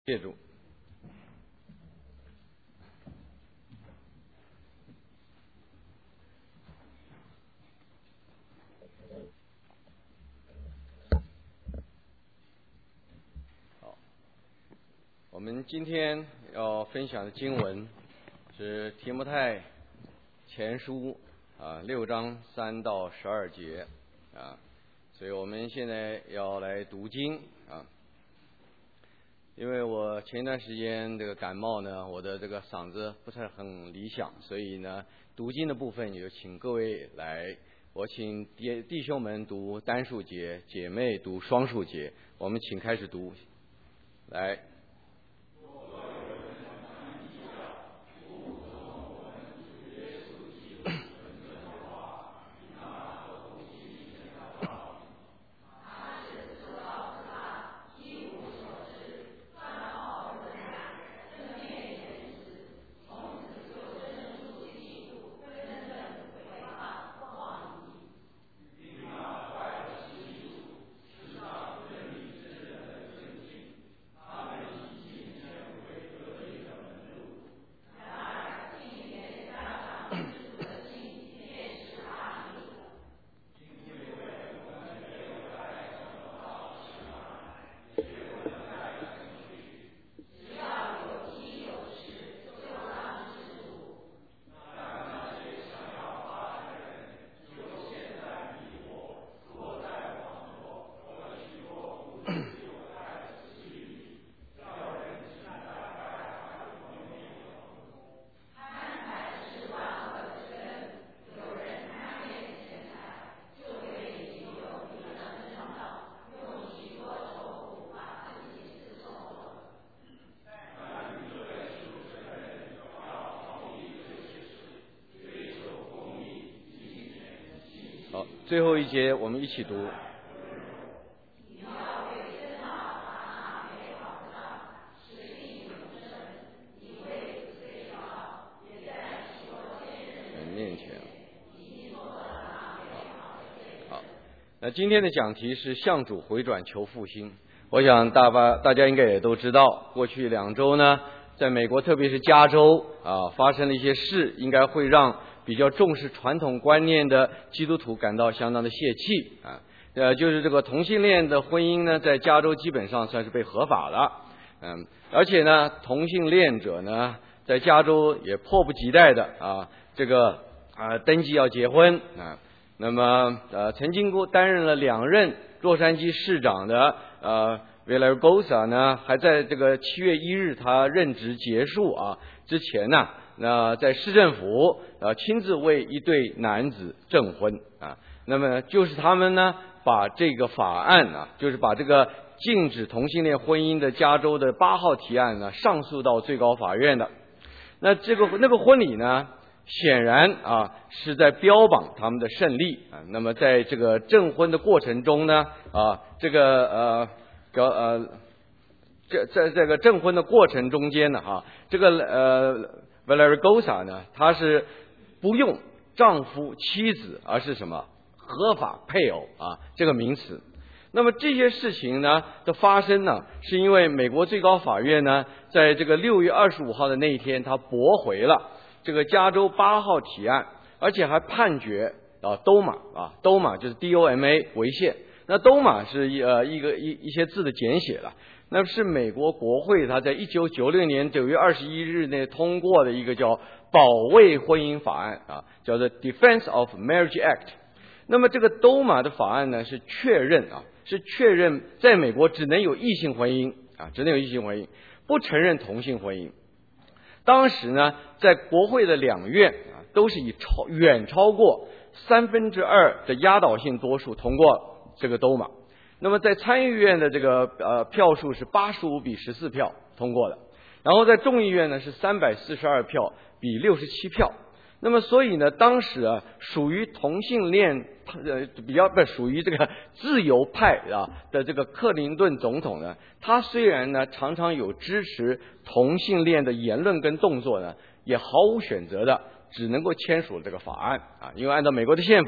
谢主。好，我们今天要分享的经文是提摩太前书6章3到12节所以我们现在要来读经因为我前一段时间这个感冒呢，我的这个嗓子不是很理想，所以呢读经的部分也就请各位来，我请弟兄们读单数节，姐妹读双数节，我们请开始读。来，好，最后一节我们一起读。面前。好，那今天的讲题是向主回转求复兴。我想大家应该也都知道，过去2周呢，在美国特别是加州发生了一些事，应该会让比较重视传统观念的基督徒感到相当的泄气就是这个同性恋的婚姻呢，在加州基本上算是被合法了而且呢，同性恋者呢，在加州也迫不及待的这个登记要结婚那么曾经担任了2任洛杉矶市长的Villaraigosa 呢，还在这个7月1日他任职结束之前呢，那在市政府亲自为一对男子证婚那么就是他们呢把这个法案就是把这个禁止同性恋婚姻的加州的8号提案呢上诉到最高法院的。那那个婚礼呢，显然是在标榜他们的胜利那么在这个证婚的过程中呢在这个证婚的过程中间呢这个Villaraigosa 呢，他是不用丈夫妻子，而是什么合法配偶这个名词。那么这些事情呢的发生呢，是因为美国最高法院呢，在这个6月25号的那一天，他驳回了这个加州8号提案，而且还判决DOMA 就是 DOMA 违宪。那 DOMA 是一些字的简写了，那是美国国会它在1996年9月21日内通过的一个叫保卫婚姻法案叫做 Defense of Marriage Act。那么这个 DOMA 的法案呢，是确认在美国只能有异性婚姻不承认同性婚姻。当时呢，在国会的2院都是以远超过2/3的压倒性多数通过这个 DOMA。那么在参议院的这个票数是85比14票通过的，然后在众议院呢是342票比67票。那么所以呢，当时属于同性恋属于这个自由派的这个克林顿总统呢，他虽然呢常常有支持同性恋的言论跟动作呢，也毫无选择的只能够签署这个法案因为按照美国的宪法，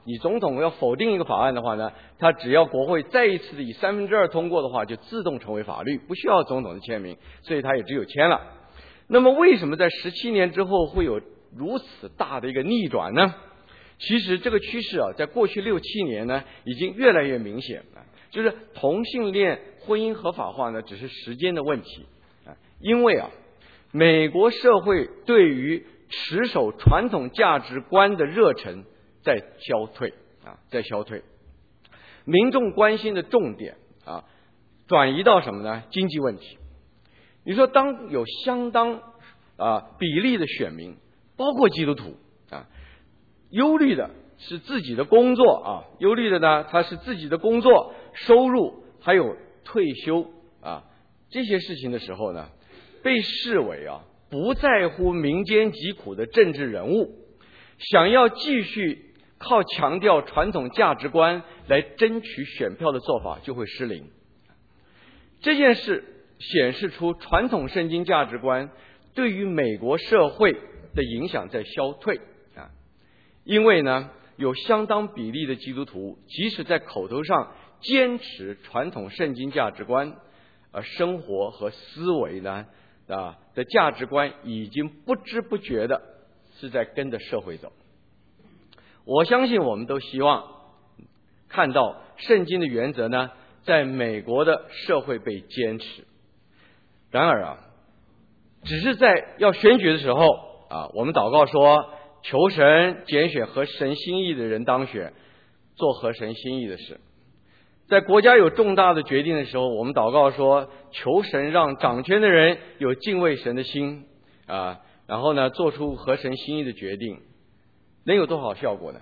你总统要否定一个法案的话呢，它只要国会再一次的以2/3通过的话，就自动成为法律，不需要总统的签名，所以它也只有签了。那么为什么在17年之后会有如此大的一个逆转呢？其实这个趋势啊，在过去6、7年呢，已经越来越明显了。就是同性恋婚姻合法化呢，只是时间的问题啊。因为啊，美国社会对于持守传统价值观的热忱在消退啊，在消退。民众关心的重点啊，转移到什么呢？经济问题。你说，当有相当比例的选民，包括基督徒啊，忧虑的是自己的工作啊，忧虑的呢，他是自己的工作收入还有退休啊这些事情的时候呢，被视为不在乎民间疾苦的政治人物，想要继续靠强调传统价值观来争取选票的做法就会失灵。这件事显示出传统圣经价值观对于美国社会的影响在消退啊，因为呢，有相当比例的基督徒即使在口头上坚持传统圣经价值观，生活和思维呢的价值观已经不知不觉的是在跟着社会走。我相信我们都希望看到圣经的原则呢，在美国的社会被坚持。然而只是在要选举的时候我们祷告说，求神拣选合神心意的人当选，做合神心意的事。在国家有重大的决定的时候，我们祷告说，求神让掌权的人有敬畏神的心然后呢，做出合神心意的决定，能有多少效果呢？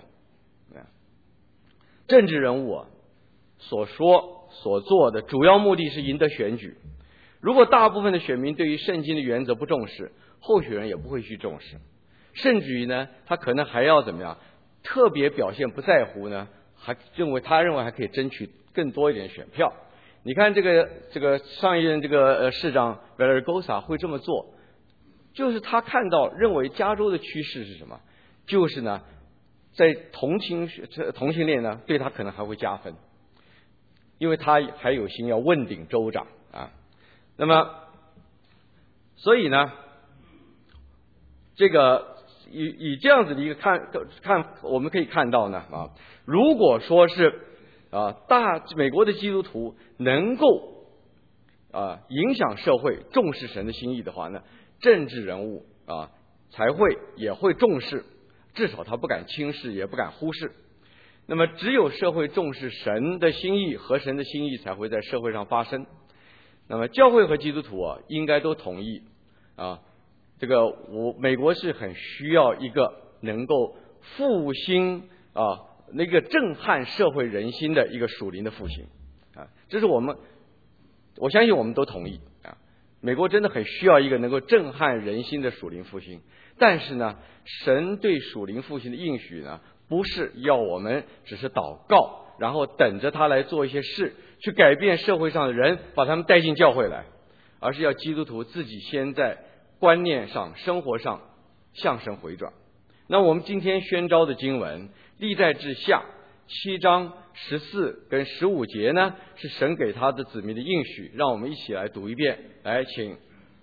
政治人物所说所做的主要目的是赢得选举。如果大部分的选民对于圣经的原则不重视，候选人也不会去重视，甚至于呢，他可能还要怎么样，特别表现不在乎呢，他认为还可以争取更多一点选票。你看这个上一任市长 Villaraigosa 会这么做，就是他认为加州的趋势是什么？就是呢，在同性恋呢，对他可能还会加分，因为他还有心要问鼎州长那么，所以呢，这个以这样子的一个看，我们可以看到呢如果说是美国的基督徒能够影响社会重视神的心意的话呢，政治人物也会重视，至少他不敢轻视，也不敢忽视。那么只有社会重视神的心意和神的心意，才会在社会上发生。那么教会和基督徒应该都同意美国是很需要一个能够复兴那个震撼社会人心的一个属灵的复兴这是我相信我们都同意美国真的很需要一个能够震撼人心的属灵复兴。但是呢，神对属灵复兴的应许呢，不是要我们只是祷告，然后等着他来做一些事，去改变社会上的人，把他们带进教会来，而是要基督徒自己先在观念上、生活上向神回转。那我们今天宣召的经文历代志下7章14跟15节呢，是神给他的子民的应许，让我们一起来读一遍。来，请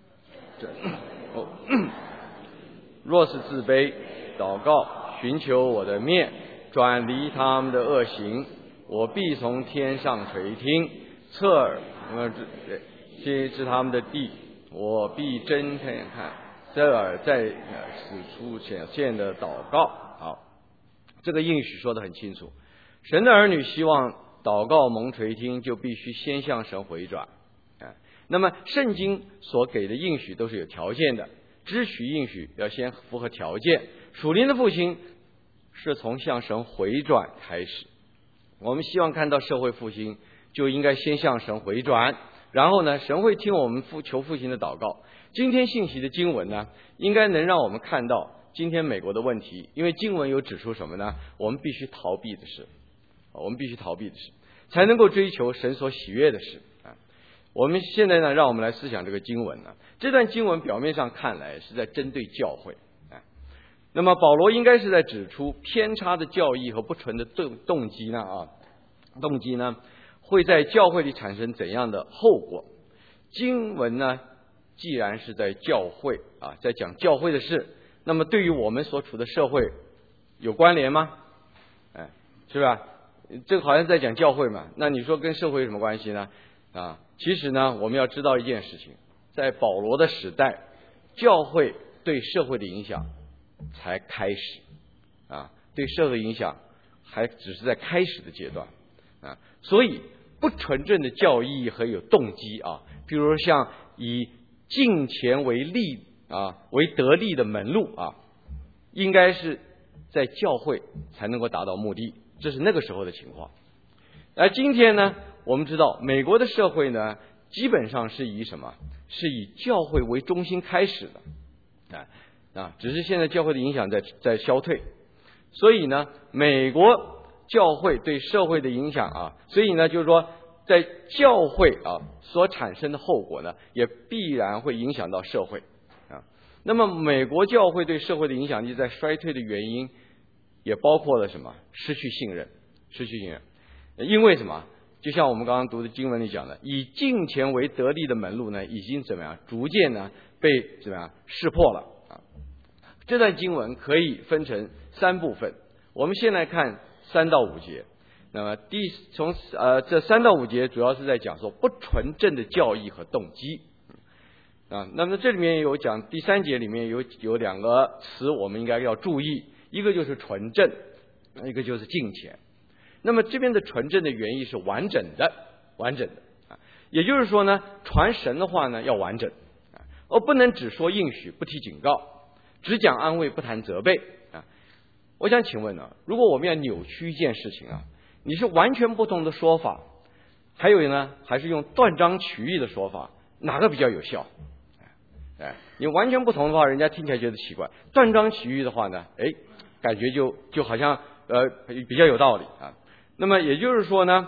若是自卑祷告，寻求我的面，转离他们的恶行，我必从天上垂听，侧耳接治他们的地，我必睁开看，侧耳在此处显现的祷告。好，这个应许说得很清楚，神的儿女希望祷告蒙垂听，就必须先向神回转那么圣经所给的应许都是有条件的，支取应许要先符合条件。属灵的复兴是从向神回转开始，我们希望看到社会复兴，就应该先向神回转，然后呢，神会听我们求复兴的祷告。今天信息的经文呢，应该能让我们看到今天美国的问题，因为经文有指出什么呢？我们必须逃避的事，才能够追求神所喜悦的事我们现在呢，让我们来思想这个经文这段经文表面上看来是在针对教会那么保罗应该是在指出偏差的教义和不纯的动机呢会在教会里产生怎样的后果。经文呢既然是在教会在讲教会的事，那么对于我们所处的社会有关联吗？是吧？这个好像在讲教会嘛，那你说跟社会有什么关系呢？其实呢我们要知道一件事情，在保罗的时代，教会对社会的影响才开始对社会影响还只是在开始的阶段所以不纯正的教义和有动机比如像以敬钱为利为得利的门路应该是在教会才能够达到目的，这是那个时候的情况。而今天呢，我们知道美国的社会呢，基本上是以什么？是以教会为中心开始的只是现在教会的影响在消退，所以呢，美国教会对社会的影响所以呢，就是说在教会所产生的后果呢，也必然会影响到社会那么美国教会对社会的影响力在衰退的原因，也包括了什么？失去信任。因为什么？就像我们刚刚读的经文里讲的，以敬钱为得利的门路呢，已经怎么样？逐渐呢被怎么样识破了这段经文可以分成3部分，我们先来看3到5节。那么从这3到5节主要是在讲说不纯正的教义和动机那么这里面有讲第3节里面有2个词我们应该要注意，一个就是纯正，一个就是敬虔。那么这边的纯正的原意是完整的也就是说呢，传神的话呢要完整而不能只说应许不提警告，只讲安慰不谈责备我想请问如果我们要扭曲一件事情你是完全不同的说法，还有呢还是用断章取义的说法，哪个比较有效？你完全不同的话，人家听起来觉得奇怪；断章取义的话呢，感觉就好像比较有道理那么也就是说呢，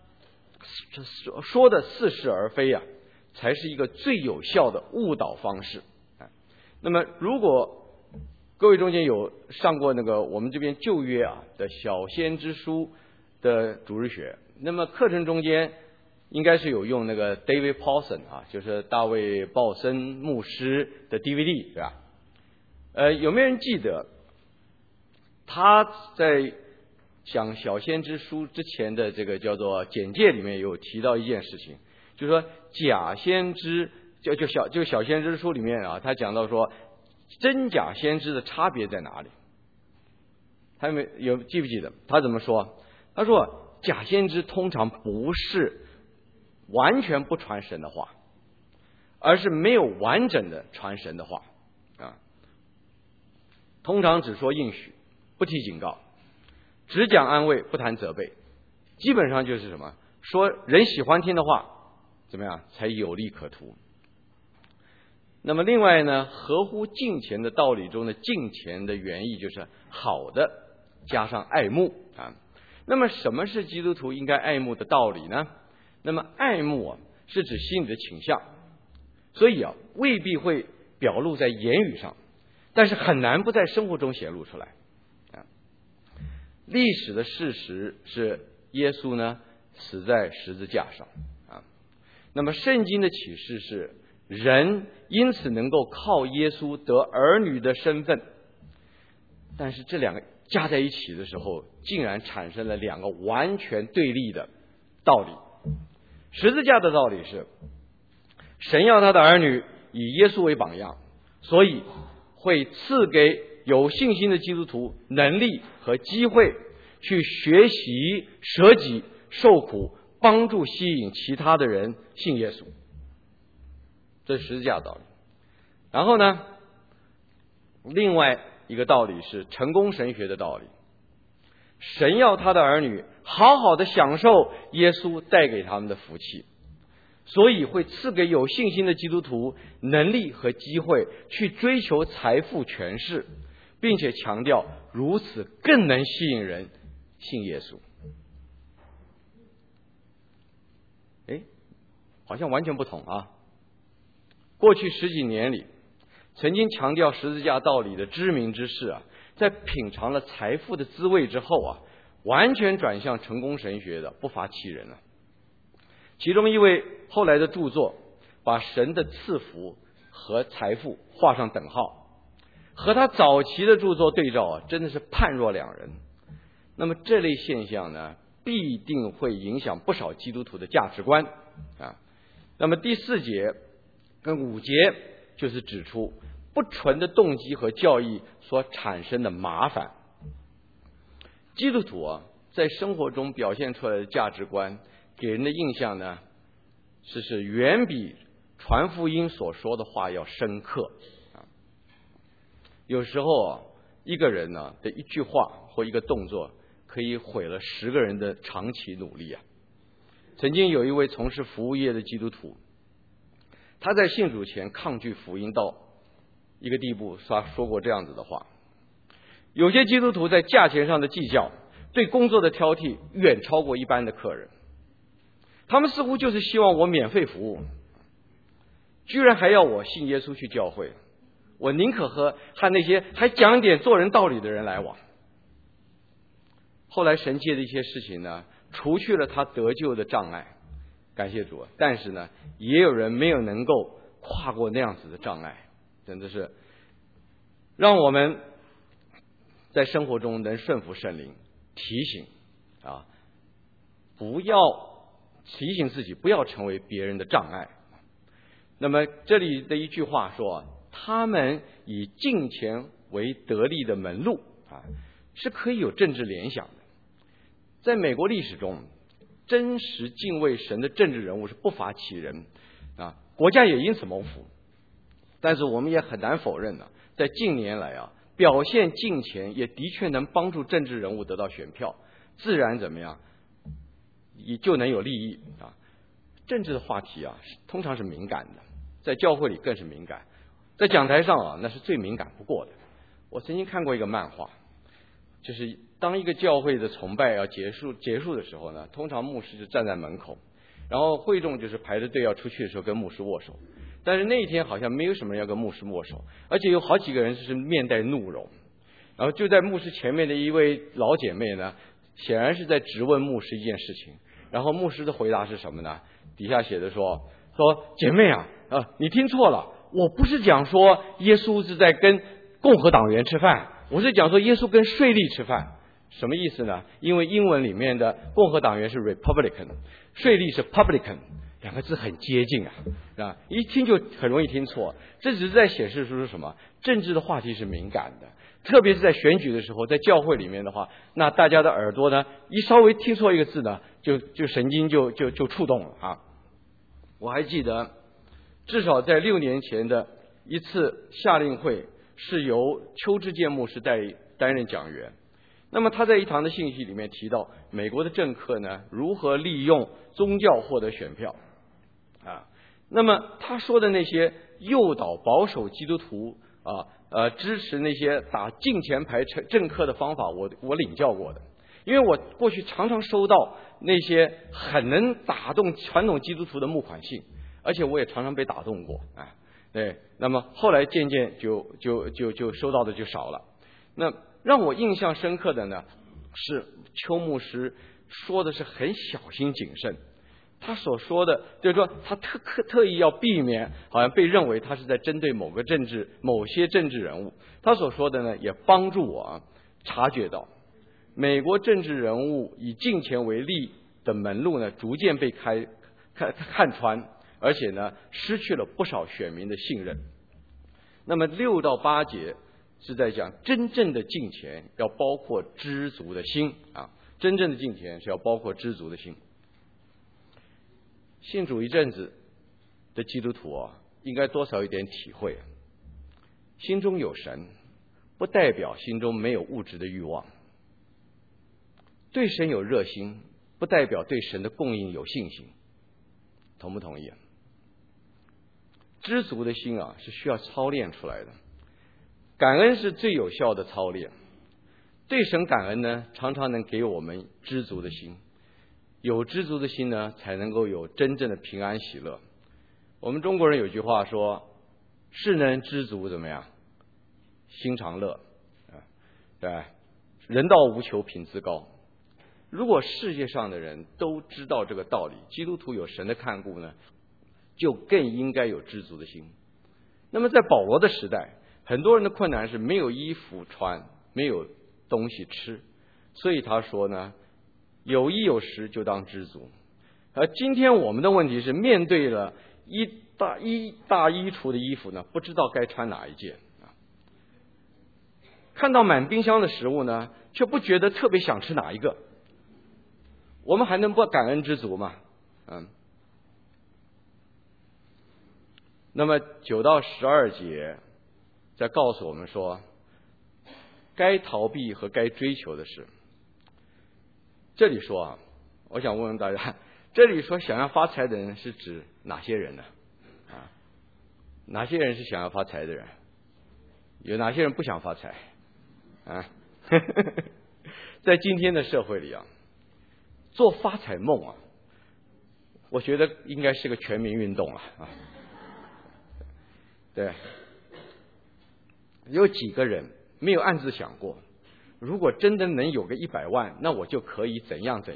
说的似是而非才是一个最有效的误导方式那么如果各位中间有上过那个我们这边旧约的小先知书的主日学，那么课程中间应该是有用那个 David Paulson 就是大卫鲍森牧师的 DVD 对吧？有没有人记得他在讲小先知书之前的这个叫做简介里面有提到一件事情，就是说假先知就小先知书里面他讲到说真假先知的差别在哪里？他记不记得他怎么说？他说假先知通常不是完全不传神的话，而是没有完整的传神的话通常只说应许不提警告，只讲安慰不谈责备，基本上就是什么？说人喜欢听的话怎么样才有利可图。那么另外呢，合乎敬虔的道理中的敬虔的原意就是好的加上爱慕那么什么是基督徒应该爱慕的道理呢？那么爱慕是指心理的倾向，所以未必会表露在言语上，但是很难不在生活中显露出来历史的事实是耶稣呢死在十字架上那么圣经的启示是人因此能够靠耶稣得儿女的身份，但是这2个加在一起的时候，竟然产生了2个完全对立的道理。十字架的道理是神要他的儿女以耶稣为榜样，所以会赐给有信心的基督徒能力和机会去学习舍己受苦，帮助吸引其他的人信耶稣，这是十字架的道理。然后呢，另外一个道理是成功神学的道理，神要他的儿女好好的享受耶稣带给他们的福气，所以会赐给有信心的基督徒能力和机会去追求财富权势，并且强调如此更能吸引人信耶稣。好像完全不同过去10几年里曾经强调十字架道理的知名之士在品尝了财富的滋味之后啊，完全转向成功神学的不乏其人了。其中一位后来的著作把神的赐福和财富画上等号，和他早期的著作对照啊，真的是判若两人。那么这类现象呢，必定会影响不少基督徒的价值观啊。那么第4节跟5节就是指出不纯的动机和教义所产生的麻烦。基督徒啊，在生活中表现出来的价值观，给人的印象呢，是远比传福音所说的话要深刻啊。有时候啊，一个人呢的一句话或一个动作，可以毁了10个人的长期努力啊。曾经有一位从事服务业的基督徒，他在信主前抗拒福音到一个地步，他说过这样子的话：有些基督徒在价钱上的计较，对工作的挑剔远超过一般的客人，他们似乎就是希望我免费服务，居然还要我信耶稣去教会，我宁可和那些还讲点做人道理的人来往。后来神借的一些事情呢，除去了他得救的障碍，感谢主。但是呢，也有人没有能够跨过那样子的障碍，真的是让我们在生活中能顺服圣灵，提醒啊，不要提醒自己不要成为别人的障碍。那么这里的一句话说，他们以敬钱为得利的门路啊，是可以有政治联想的。在美国历史中，真实敬畏神的政治人物是不乏其人啊，国家也因此蒙福。但是我们也很难否认呢，在近年来啊，表现敬钱也的确能帮助政治人物得到选票，自然怎么样，也就能有利益啊。政治的话题啊，通常是敏感的，在教会里更是敏感，在讲台上啊，那是最敏感不过的。我曾经看过一个漫画，就是当一个教会的崇拜要结束的时候呢，通常牧师就站在门口，然后会众就是排着队要出去的时候跟牧师握手。但是那一天好像没有什么人要跟牧师握手，而且有好几个人是面带怒容。然后就在牧师前面的一位老姐妹呢，显然是在质问牧师一件事情。然后牧师的回答是什么呢？底下写的说姐妹啊，你听错了，我不是讲说耶稣是在跟共和党员吃饭，我是讲说耶稣跟税吏吃饭。什么意思呢？因为英文里面的共和党员是 Republican， 税吏是 Publican， 两个字很接近啊，一听就很容易听错。这只是在显示出是什么？政治的话题是敏感的，特别是在选举的时候，在教会里面的话，那大家的耳朵呢，一稍微听错一个字呢，就神经就触动了啊。我还记得，至少在6年前的一次夏令会，是由邱志健牧师担任讲员。那么他在一堂的信息里面提到，美国的政客呢如何利用宗教获得选票啊。那么他说的那些诱导保守基督徒支持那些打敬钱牌政客的方法，我领教过的。因为我过去常常收到那些很能打动传统基督徒的募款信，而且我也常常被打动过啊。对，那么后来渐渐就收到的就少了。那让我印象深刻的呢，是邱牧师说的是很小心谨慎，他所说的就是说他特意要避免好像被认为他是在针对某些政治人物。他所说的呢，也帮助我察觉到美国政治人物以敬钱为利的门路呢，逐渐被看穿，而且呢失去了不少选民的信任。那么6到8节是在讲真正的敬钱要包括知足的心啊，真正的敬钱是要包括知足的心。信主一阵子的基督徒应该多少有点体会，心中有神不代表心中没有物质的欲望，对神有热心不代表对神的供应有信心，同不同意？知足的心是需要操练出来的，感恩是最有效的操练。对神感恩呢，常常能给我们知足的心，有知足的心呢，才能够有真正的平安喜乐。我们中国人有句话说，是能知足怎么样？心常乐。 对，人道无求，品自高。如果世界上的人都知道这个道理，基督徒有神的看顾呢，就更应该有知足的心。那么在保罗的时代，很多人的困难是没有衣服穿，没有东西吃，所以他说呢，有衣有食就当知足。而今天我们的问题是，面对了一大衣橱的衣服呢，不知道该穿哪一件啊。看到满冰箱的食物呢，却不觉得特别想吃哪一个。我们还能不感恩知足吗？那么9到12节在告诉我们说，该逃避和该追求的事。这里说啊，我想问问大家，这里说想要发财的人是指哪些人呢？哪些人是想要发财的人？有哪些人不想发财？在今天的社会里啊，做发财梦啊，我觉得应该是个全民运动了啊。对，有几个人没有暗自想过，如果真的能有个100万，那我就可以怎样，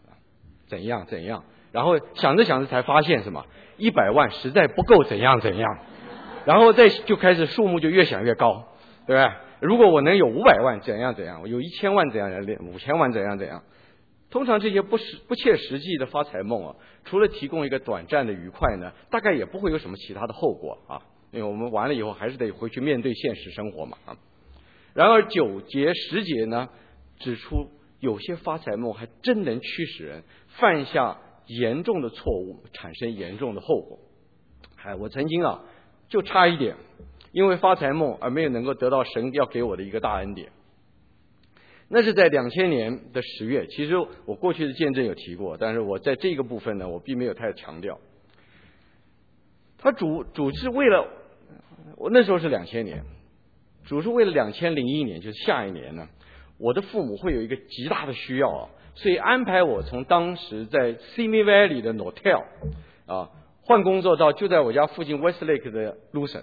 然后想着想着才发现什么，100万实在不够怎样，然后再就开始数目就越想越高，对吧？如果我能有500万怎样，我有1000万怎样，5000万怎样。通常这些不切实际的发财梦啊，除了提供一个短暂的愉快呢，大概也不会有什么其他的后果啊。因为我们完了以后还是得回去面对现实生活嘛啊。然而9节10节呢，指出有些发财梦还真能驱使人犯下严重的错误，产生严重的后果。我曾经啊就差一点因为发财梦而没有能够得到神要给我的一个大恩典。那是在2000年的10月，其实我过去的见证有提过，但是我在这个部分呢，我并没有太强调。他主是为了，我那时候是2000年，主是为了2001年，就是下一年呢，我的父母会有一个极大的需要啊，所以安排我从当时在 Simi Valley 的 Nortel 换工作到就在我家附近 Westlake 的 Lucent。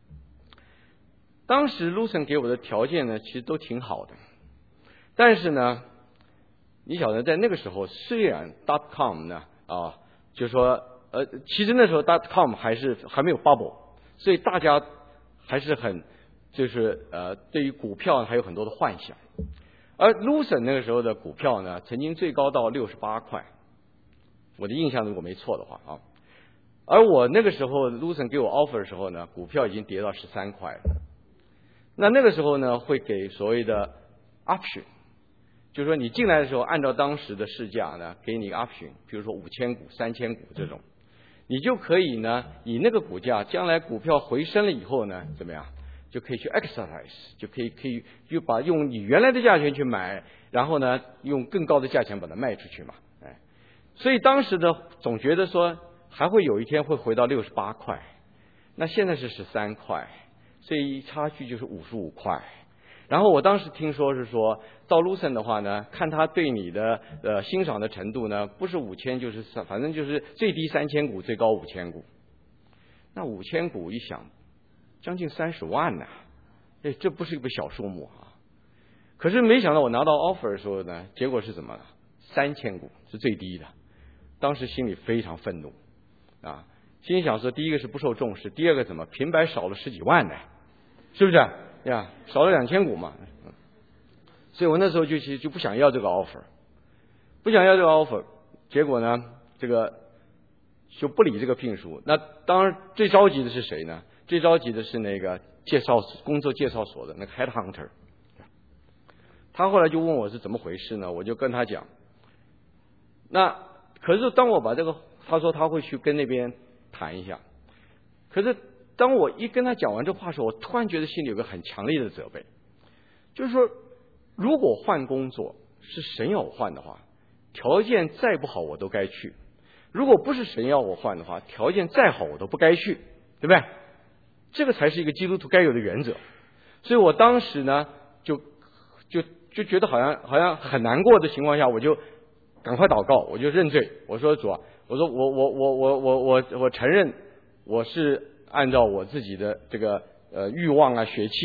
当时 Lucent 给我的条件呢，其实都挺好的，但是呢，你晓得在那个时候，虽然 .com 呢就说其实那时候 .com 还没有 bubble， 所以大家还是很就是对于股票还有很多的幻想。而 Lucent 那个时候的股票呢，曾经最高到68块，我的印象如果没错的话啊。而我那个时候 Lucent 给我 offer 的时候呢，股票已经跌到13块了。那个时候呢，会给所谓的 option， 就是说你进来的时候按照当时的市价呢，给你一个 option， 比如说5000股、3000股这种，你就可以呢以那个股价，将来股票回升了以后呢，怎么样？就可以去 exercise， 就可以用你原来的价钱去买，然后呢用更高的价钱把它卖出去嘛。所以当时呢总觉得说还会有一天会回到68块，那现在是13块，所以差距就是55块。然后我当时听说是说到 Lucent 的话呢，看他对你的欣赏的程度呢，不是5000就是反正就是最低3000股，最高5000股。那5000股一想，将近30万呢，这不是一个小数目啊。可是没想到我拿到 offer 的时候呢，结果是怎么？3000股是最低的。当时心里非常愤怒啊，心里想说，第一个是不受重视，第二个怎么平白少了10几万呢？是不是呀？少了2000股嘛。所以我那时候就不想要这个 offer， 结果呢，这个就不理这个聘书。那当然最着急的是谁呢？最着急的是那个工作介绍所的那个 headhunter。他后来就问我是怎么回事呢？我就跟他讲。那可是当我把这个，他说他会去跟那边谈一下。可是当我一跟他讲完这话的时候，我突然觉得心里有个很强烈的责备，就是说，如果换工作是神要我换的话，条件再不好我都该去；如果不是神要我换的话，条件再好我都不该去，对不对？这个才是一个基督徒该有的原则。所以我当时呢，就觉得好像很难过的情况下，我就赶快祷告，我就认罪。我说主啊，我说我承认我是按照我自己的这个欲望啊、血气啊，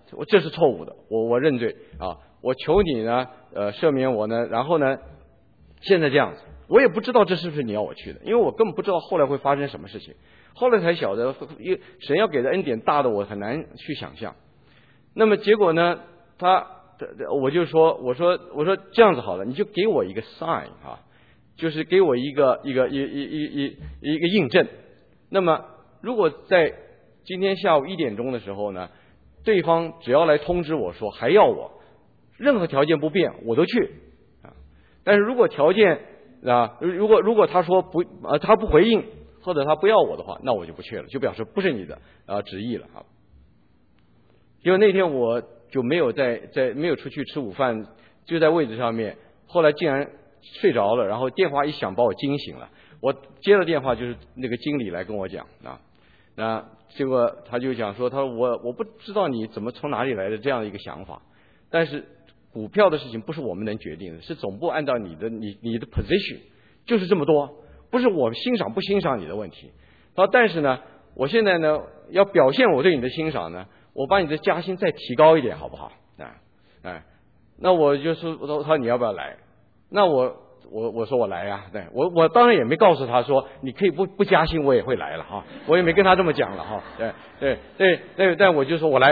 这是错误的，我认罪啊，我求你呢赦免我呢，然后呢现在这样子，我也不知道这是不是你要我去的，因为我根本不知道后来会发生什么事情，后来才晓得神要给的恩典大的我很难去想象。那么结果呢，我就说我说这样子好了，你就给我一个 sign 啊，就是给我一个印证。那么如果在今天下午1点钟的时候呢，对方只要来通知我说还要我，任何条件不变我都去啊。但是如果条件啊，如果他说他不回应或者他不要我的话，那我就不去了，就表示不是你的旨意了啊。结果那天我就没有没有出去吃午饭，就在位置上面，后来竟然睡着了，然后电话一响把我惊醒了。我接了电话，就是那个经理来跟我讲啊，那结果他就讲说，他说我不知道你怎么从哪里来的这样一个想法，但是股票的事情不是我们能决定的，是总部按照你的 position 就是这么多，不是我欣赏不欣赏你的问题。他说但是呢，我现在呢要表现我对你的欣赏呢，我把你的加薪再提高一点好不好？那我就说，他说你要不要来？那我说我来呀，对，我当然也没告诉他说你可以不加薪我也会来了哈，我也没跟他这么讲了哈，对，但我就说我来，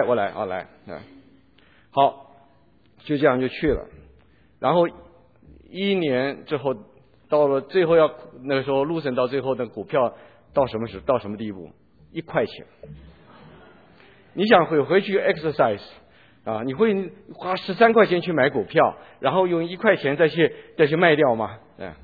好，就这样就去了。然后1年之后，到了最后那个时候，陆森到最后的股票到什么地步？1块钱。你想回去 exercise 啊，你会花13块钱去买股票，然后用1块钱再去卖掉吗？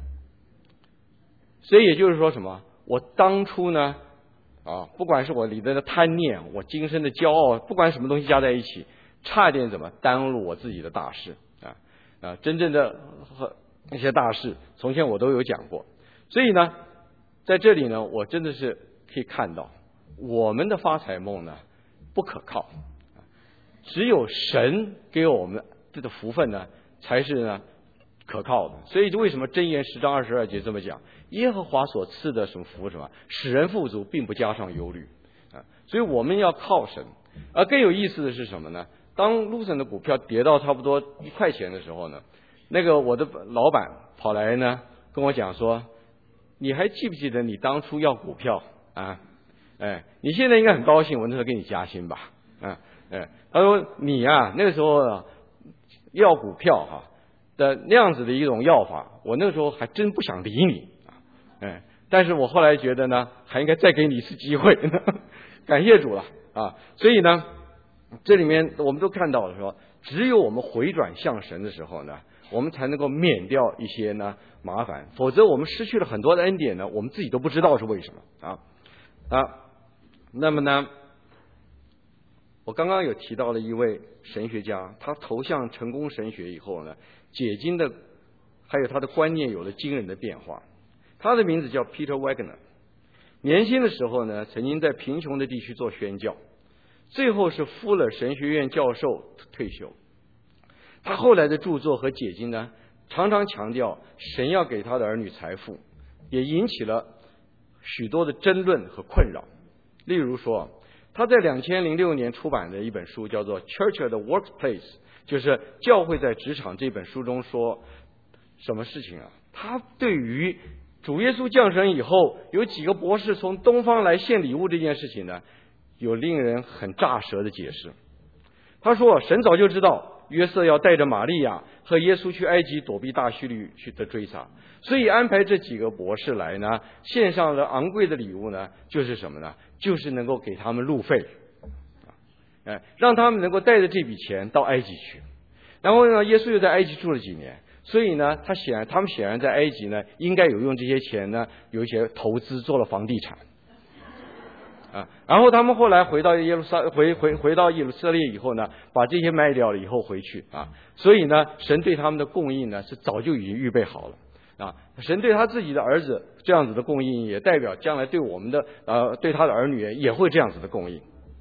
所以也就是说什么？我当初呢不管是我里头的贪念，我今生的骄傲，不管什么东西加在一起，差点怎么耽误我自己的大事真正的那些大事，从前我都有讲过。所以呢，在这里呢，我真的是可以看到我们的发财梦呢不可靠，只有神给我们这个福分呢才是呢可靠的。所以为什么箴言10章22节这么讲？耶和华所赐的什么福什么，使人富足，并不加上忧虑所以我们要靠神。而更有意思的是什么呢？当陆森的股票跌到差不多1块钱的时候呢，那个我的老板跑来呢跟我讲说，你还记不记得你当初要股票你现在应该很高兴我那时候给你加薪吧他说你那个时候要股票的那样子的一种要法，我那个时候还真不想理你但是我后来觉得呢，还应该再给你一次机会感谢主了所以呢，这里面我们都看到了说，只有我们回转向神的时候呢，我们才能够免掉一些呢麻烦，否则我们失去了很多的恩典呢，我们自己都不知道是为什么那么呢，我刚刚有提到了一位神学家，他投向成功神学以后呢，解经的还有他的观念有了惊人的变化。他的名字叫 Peter Wagner， 年轻的时候呢，曾经在贫穷的地区做宣教，最后是夫勒神学院教授退休。他后来的著作和解经呢，常常强调神要给他的儿女财富，也引起了许多的争论和困扰。例如说，他在2006年出版的一本书叫做《Church at the Workplace》，就是教会在职场这本书中说什么事情他对于主耶稣降生以后有几个博士从东方来献礼物这件事情呢，有令人很炸舌的解释。他说神早就知道约瑟要带着玛利亚和耶稣去埃及躲避大希律去的追杀，所以安排这几个博士来呢，献上了昂贵的礼物呢，就是什么呢？就是能够给他们路费让他们能够带着这笔钱到埃及去。然后呢，耶稣又在埃及住了几年，所以呢，他们显然在埃及呢，应该有用这些钱呢，有一些投资做了房地产然后他们后来回到耶路撒冷以后呢，把这些卖掉了以后回去所以呢，神对他们的供应呢是早就已经预备好了神对他自己的儿子这样子的供应，也代表将来对我们的对他的儿女也会这样子的供应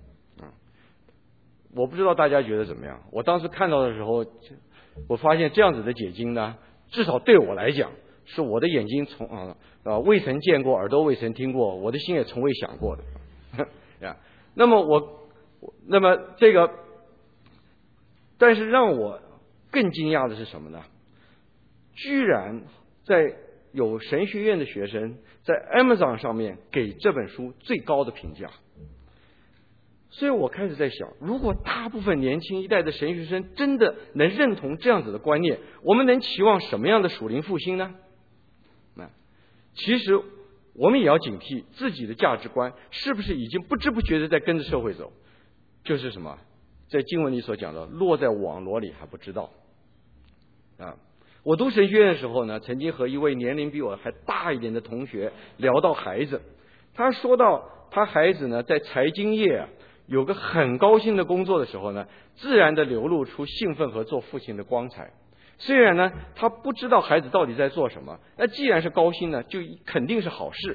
我不知道大家觉得怎么样？我当时看到的时候，我发现这样子的解经呢，至少对我来讲，是我的眼睛未曾见过，耳朵未曾听过，我的心也从未想过的那么这个但是让我更惊讶的是什么呢？居然在有神学院的学生在 Amazon 上面给这本书最高的评价。所以我开始在想，如果大部分年轻一代的神学生真的能认同这样子的观念，我们能期望什么样的属灵复兴呢？其实我们也要警惕自己的价值观是不是已经不知不觉的在跟着社会走，就是什么在经文里所讲的落在网罗里还不知道。我读神学院的时候呢，曾经和一位年龄比我还大一点的同学聊到孩子，他说到他孩子呢在财经业有个很高兴的工作的时候呢，自然的流露出兴奋和做父亲的光彩。虽然呢他不知道孩子到底在做什么，那既然是高兴呢，就肯定是好事。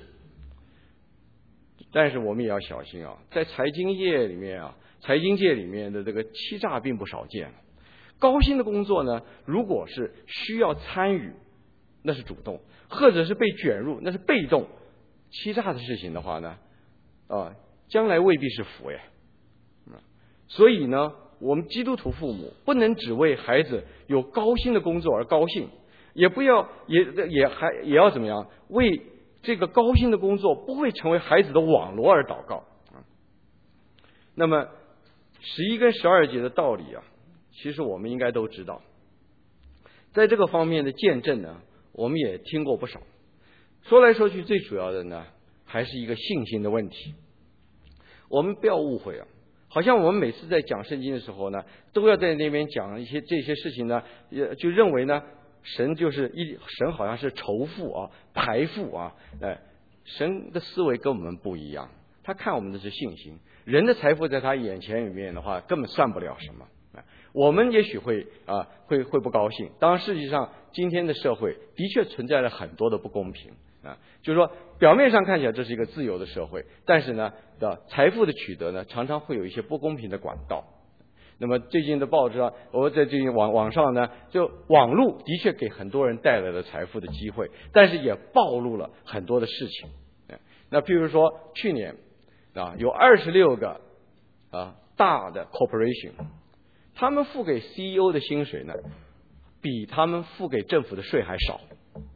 但是我们也要小心在财经界里面的这个欺诈并不少见。高薪的工作呢，如果是需要参与，那是主动；或者是被卷入，那是被动。欺诈的事情的话呢，将来未必是福呀。所以呢，我们基督徒父母不能只为孩子有高薪的工作而高兴，也不要也要怎么样，为这个高薪的工作不会成为孩子的网罗而祷告。那么11跟12节的道理其实我们应该都知道，在这个方面的见证呢，我们也听过不少。说来说去，最主要的呢，还是一个信心的问题。我们不要误会好像我们每次在讲圣经的时候呢，都要在那边讲一些这些事情呢，就认为呢，神好像是仇富排富神的思维跟我们不一样，他看我们的是信心。人的财富在他眼前里面的话，根本算不了什么。我们也许会不高兴。当然，实际上今天的社会的确存在了很多的不公平就是说表面上看起来这是一个自由的社会，但是呢财富的取得呢，常常会有一些不公平的管道。那么最近的报纸我在最近网上呢，就网络的确给很多人带来了财富的机会，但是也暴露了很多的事情。那譬如说去年有26个大的 corporation， 他们付给 CEO 的薪水呢，比他们付给政府的税还少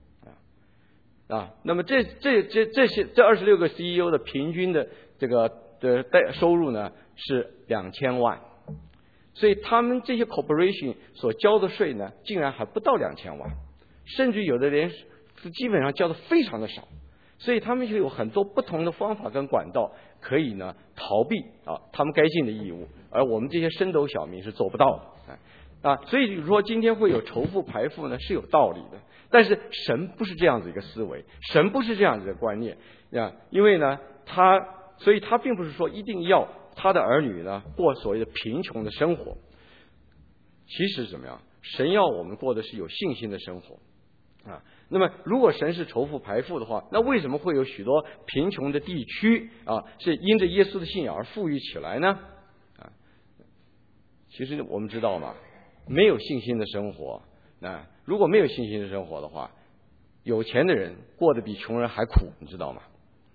那么这26个 CEO 的平均的这个收入呢是2000万，所以他们这些 corporation 所交的税呢，竟然还不到2000万，甚至有的人基本上交的非常的少。所以他们就有很多不同的方法跟管道可以呢逃避他们该尽的义务，而我们这些升斗小民是做不到的所以比如说今天会有仇富排富呢，是有道理的。但是神不是这样子一个思维，神不是这样子的观念因为呢所以他并不是说一定要他的儿女呢过所谓的贫穷的生活。其实怎么样，神要我们过的是有信心的生活那么如果神是仇富排富的话，那为什么会有许多贫穷的地区是因着耶稣的信仰而富裕起来呢其实我们知道嘛，没有信心的生活如果没有信心的生活的话，有钱的人过得比穷人还苦，你知道吗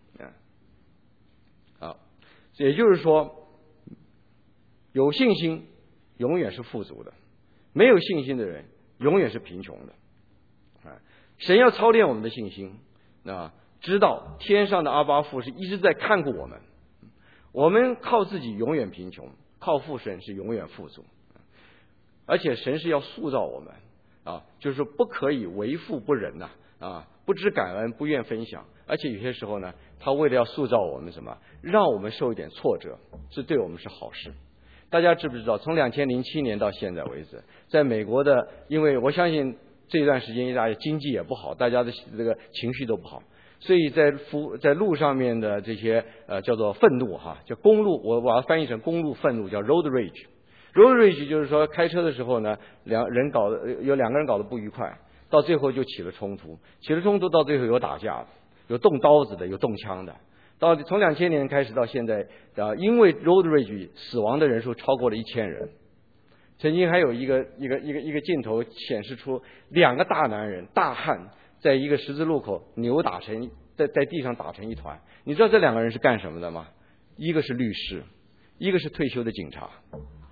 也就是说，有信心永远是富足的，没有信心的人永远是贫穷的神要操练我们的信心知道天上的阿爸父是一直在看顾我们。我们靠自己永远贫穷，靠父神是永远富足。而且神是要塑造我们就是不可以为富不仁不知感恩，不愿分享。而且有些时候呢，他为了要塑造我们什么，让我们受一点挫折，这对我们是好事。大家知不知道，从2007年到现在为止，在美国的，因为我相信这段时间大家经济也不好，大家的这个情绪都不好，所以在路上面的这些叫做愤怒叫公路，我把它翻译成公路愤怒，叫 road rage。road rage 就是说开车的时候呢，有两个人搞得不愉快，到最后就起了冲突到最后有打架的，有动刀子的，有动枪的。从2000年开始到现在因为 road rage 死亡的人数超过了1000人。曾经还有一个镜头显示出2个大男人大汉在一个十字路口在地上打成一团。你知道这2个人是干什么的吗？一个是律师，一个是退休的警察。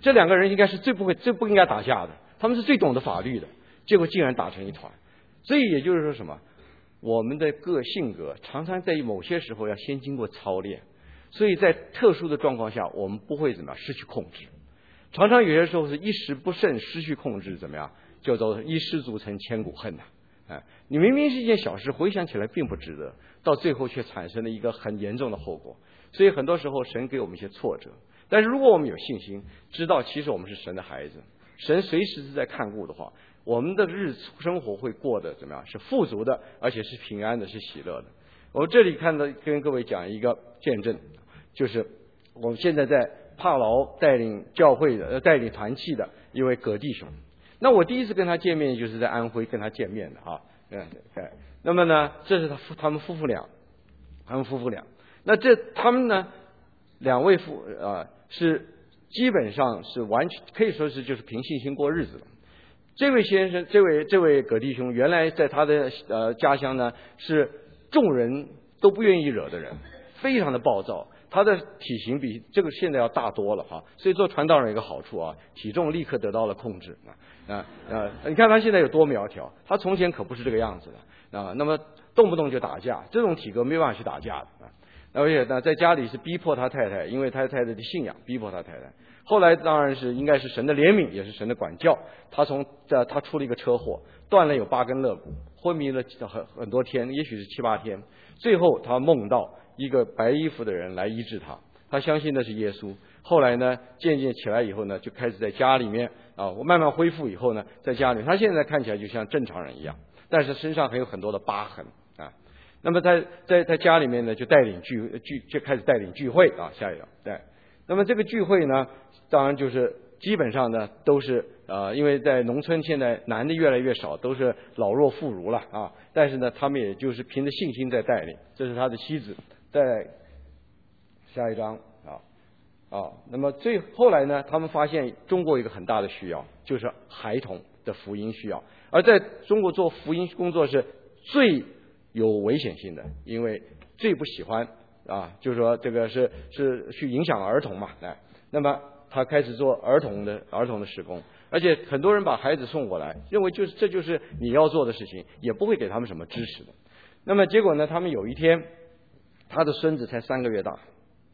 这两个人应该是最不应该打架的，他们是最懂得法律的，结果竟然打成一团。所以也就是说什么，我们的性格常常在某些时候要先经过操练，所以在特殊的状况下，我们不会怎么样失去控制。常常有些时候是一时不慎失去控制，怎么样，叫做一失足成千古恨呐。你明明是一件小事，回想起来并不值得，到最后却产生了一个很严重的后果。所以很多时候神给我们一些挫折，但是如果我们有信心，知道其实我们是神的孩子，神随时是在看顾的话，我们的生活会过得怎么样？是富足的，而且是平安的，是喜乐的。我这里看到跟各位讲一个见证，就是我们现在在帕劳带领教会的带领团契的一位葛弟兄。那我第一次跟他见面就是在安徽跟他见面的啊，那么呢，这是他们夫妇俩，那他们呢两位是基本上是完全可以说是就是凭信心过日子的。这位先生，这位葛弟兄，原来在他的家乡呢是众人都不愿意惹的人，非常的暴躁。他的体型比这个现在要大多了哈，所以做传道人有一个好处啊，体重立刻得到了控制你看他现在有多苗条，他从前可不是这个样子的那么动不动就打架，这种体格没办法去打架的而且呢，在家里是逼迫他太太，因为他太太的信仰逼迫他太太。后来当然是应该是神的怜悯，也是神的管教。他出了一个车祸，断了有8根肋骨，昏迷了很多天，也许是7、8天。最后他梦到一个白衣服的人来医治他，他相信那是耶稣。后来呢，渐渐起来以后呢，就开始在家里面慢慢恢复以后呢，在家里他现在看起来就像正常人一样，但是身上还有很多的疤痕那么在家里面呢，就就开始带领聚会下一个那么这个聚会呢，当然就是基本上呢都是因为在农村现在男的越来越少，都是老弱妇孺了但是呢，他们也就是凭着信心在带领。这是他的妻子。在下一章那么后来呢，他们发现中国有一个很大的需要，就是孩童的福音需要，而在中国做福音工作是最有危险性的，因为最不喜欢就是说这个是去影响儿童嘛那么他开始做儿童的事工，而且很多人把孩子送过来，认为这就是你要做的事情，也不会给他们什么支持的。那么结果呢，他们有一天，他的孙子才3个月大，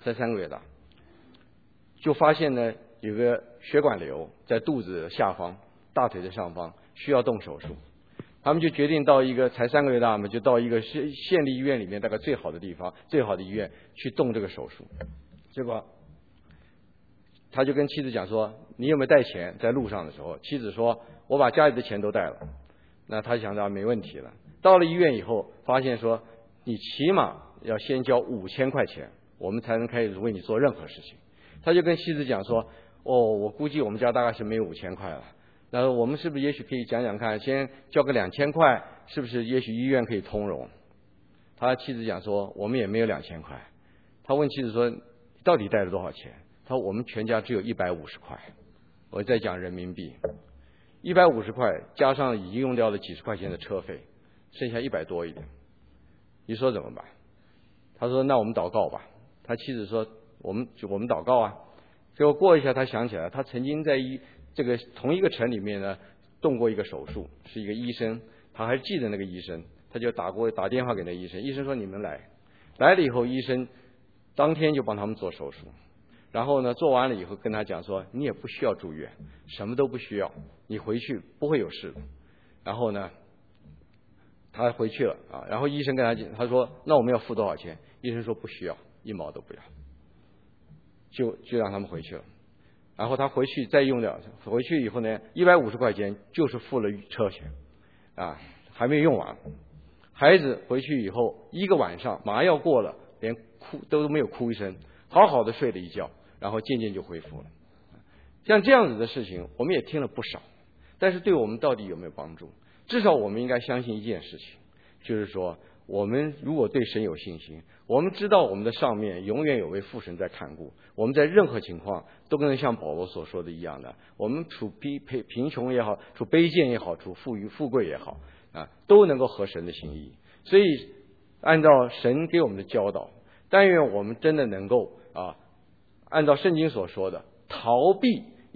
就发现呢有个血管瘤在肚子下方、大腿的上方，需要动手术。他们就决定到一个才3个月大嘛，就到一个县立医院里面大概最好的地方、最好的医院去动这个手术。结果他就跟妻子讲说：“你有没有带钱？”在路上的时候，妻子说：“我把家里的钱都带了。”那他想到没问题了。到了医院以后，发现说：“你起码要先交5000块钱，我们才能开始为你做任何事情。”他就跟妻子讲说：“我估计我们家大概是没有5000块了。那我们是不是也许可以讲讲看，先交个2000块，是不是也许医院可以通融？”他妻子讲说：“我们也没有2000块。”他问妻子说：“到底带了多少钱？”他说：“我们全家只有150块。”我在讲人民币，150块加上已经用掉了几十块钱的车费，剩下100多一点。你说怎么办？他说：“那我们祷告吧。”他妻子说：“我们祷告啊。”结果过一下，他想起来，他曾经在这个同一个城里面呢动过一个手术，是一个医生，他还记得那个医生，他就打电话给那医生，医生说：“你们来了以后，医生当天就帮他们做手术。然后呢，做完了以后跟他讲说：“你也不需要住院，什么都不需要，你回去不会有事的。”然后呢，他回去了然后医生跟他讲，他说：“那我们要付多少钱？”医生说：“不需要，1毛都不要。”就让他们回去了。然后他回去再用掉，回去以后呢，150块钱就是付了车钱还没用完。孩子回去以后1个晚上麻药过了，连哭都没有哭一声，好好的睡了一觉，然后渐渐就恢复了。像这样子的事情我们也听了不少，但是对我们到底有没有帮助？至少我们应该相信一件事情，就是说我们如果对神有信心，我们知道我们的上面永远有位父神在看顾，我们在任何情况都跟像保罗所说的一样的，我们处贫穷也好，处卑贱也好，处富贵也好都能够合神的心意。所以按照神给我们的教导，但愿我们真的能够按照圣经所说的，逃避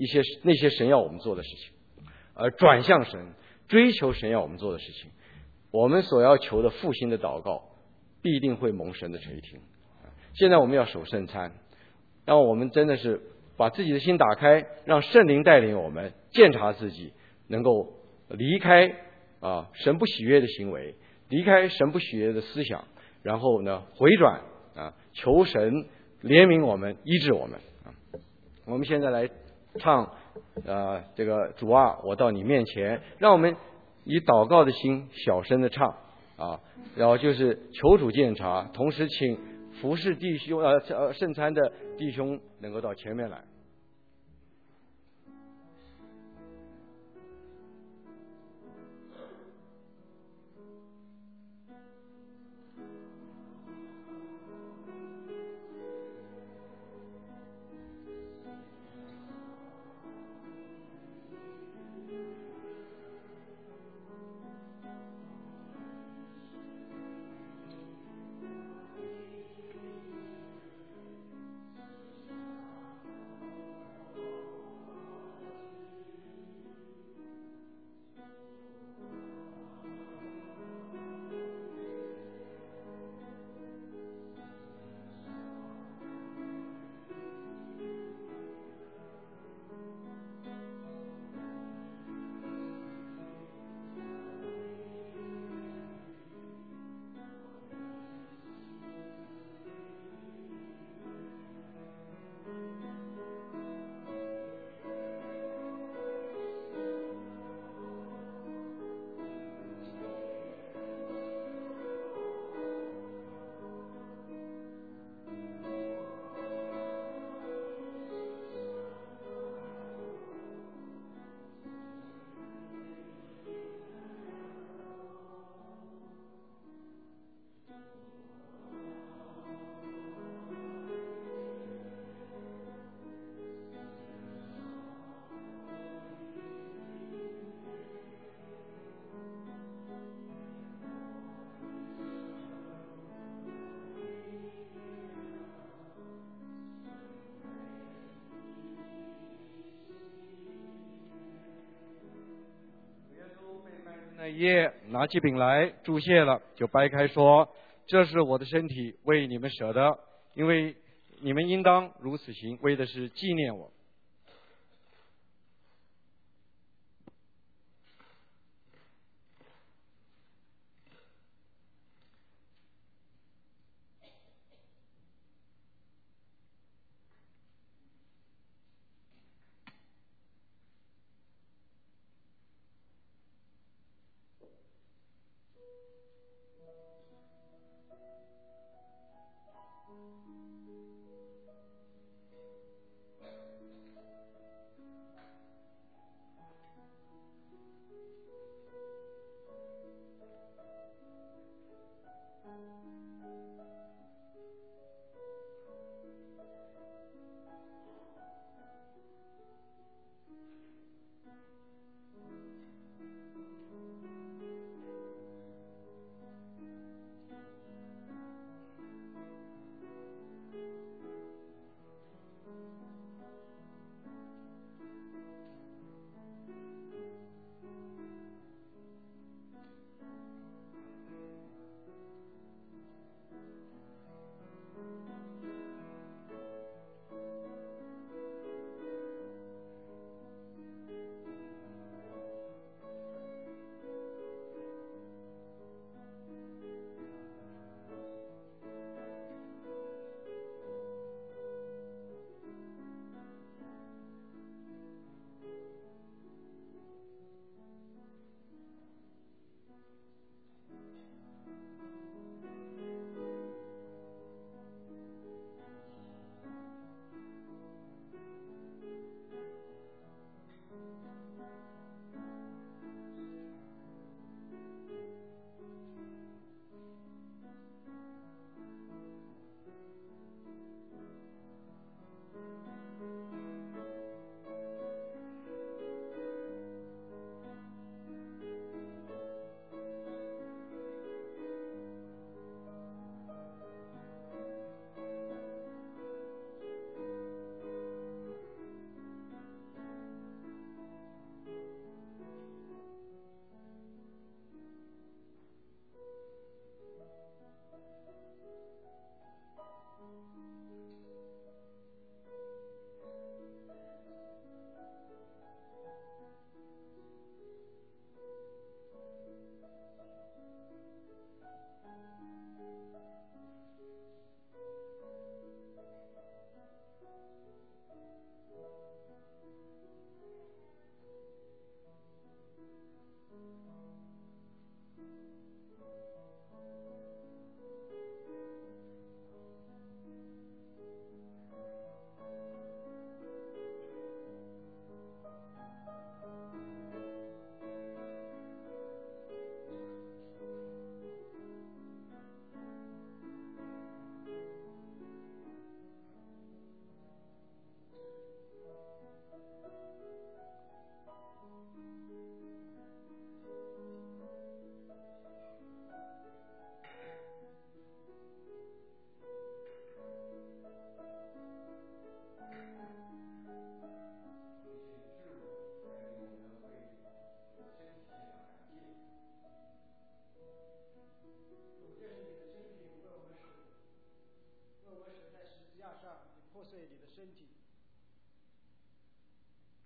那些神要我们做的事情，而转向神，追求神要我们做的事情，我们所要求的复兴的祷告必定会蒙神的垂听。现在我们要守圣餐，让我们真的是把自己的心打开，让圣灵带领我们鉴察自己，能够离开神不喜悦的行为，离开神不喜悦的思想，然后呢回转求神怜悯我们，医治我们。我们现在来唱这个主啊，我到你面前，让我们以祷告的心小声的唱然后就是求主鉴察，同时请服侍弟兄圣餐的弟兄能够到前面来。那夜拿起饼来祝谢了，就掰开说：“这是我的身体，为你们舍的，因为你们应当如此行，为的是纪念我。”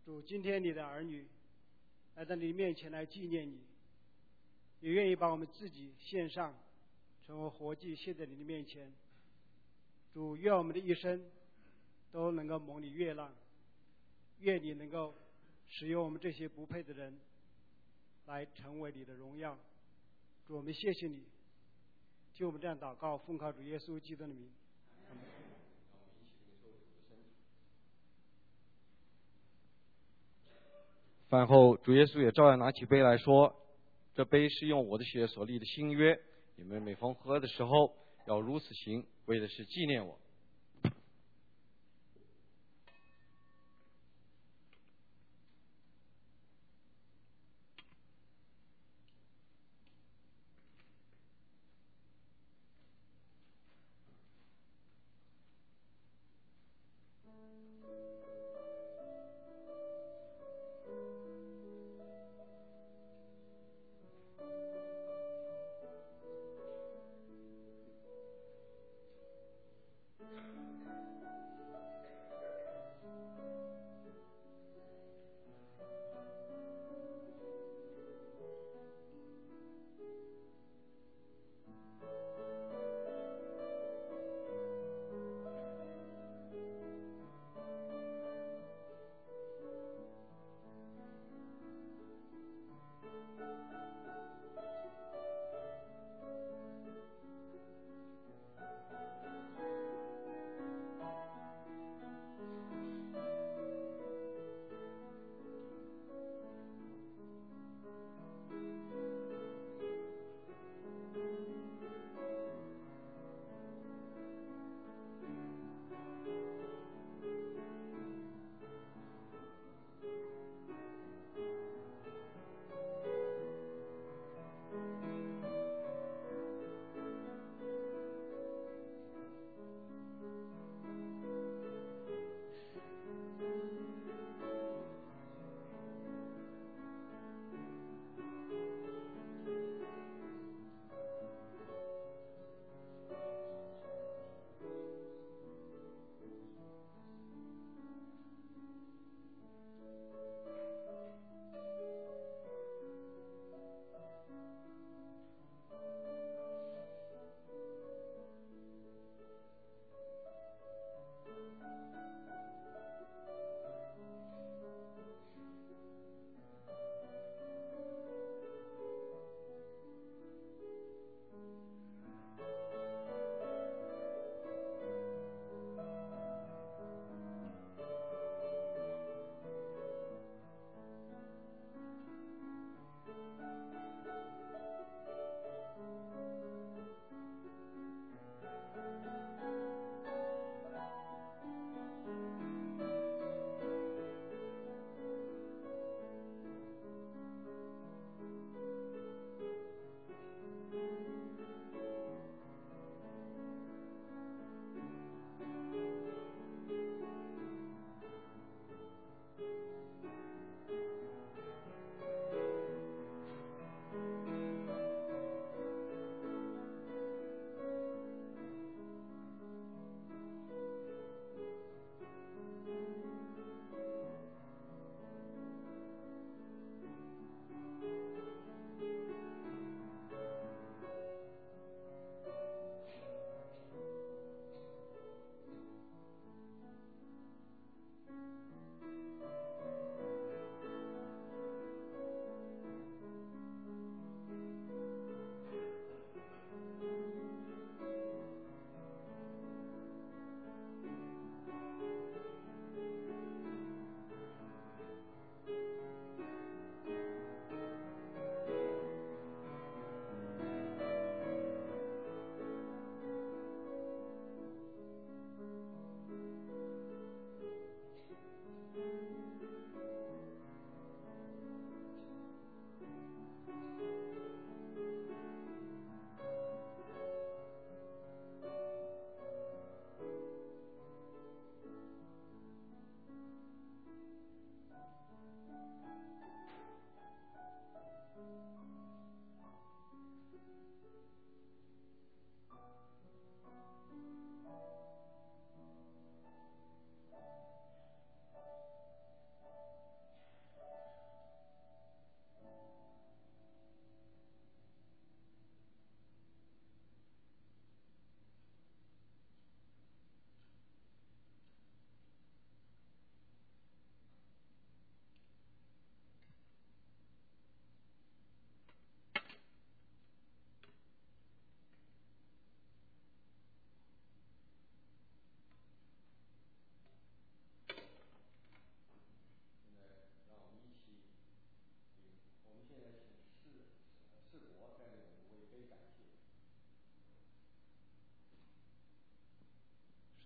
主，今天你的儿女来到你面前来纪念你，也愿意把我们自己献上，成为活祭献在你的面前。主，愿我们的一生都能够蒙你悦纳，愿你能够使用我们这些不配的人来成为你的荣耀。主，我们谢谢你，听我们这样祷告，奉靠主耶稣基督的名。阿们。 饭后，主耶稣也照样拿起杯来说：“这杯是用我的血所立的新约，你们每逢喝的时候，要如此行，为的是纪念我。”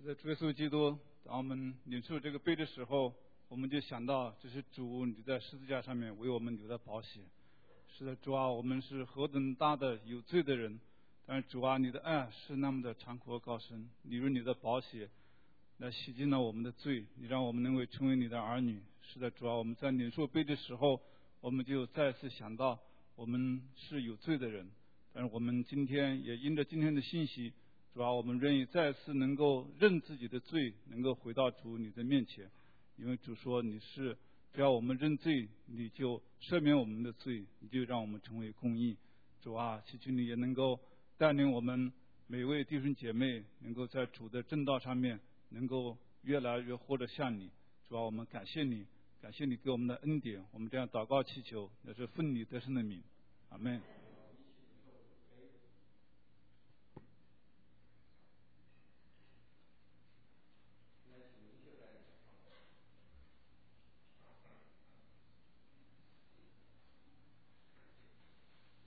的主耶稣基督，当我们领受这个杯的时候，我们就想到这是主你在十字架上面为我们流的宝血。是的，主啊，我们是何等大的有罪的人，但是主啊，你的爱是那么的长阔高深，你用你的宝血来洗净了我们的罪，你让我们能够成为你的儿女。是的，主啊，我们在领受杯的时候，我们就再次想到我们是有罪的人，但是我们今天也因着今天的信息，主啊，我们愿意再次能够认自己的罪，能够回到主你的面前，因为主说你是只要我们认罪，你就赦免我们的罪，你就让我们成为公义。主啊，祈求你也能够带领我们每位弟兄姐妹，能够在主的正道上面能够越来越活得像你。主啊，我们感谢你，感谢你给我们的恩典，我们这样祷告祈求，那是奉你得胜的名，阿们。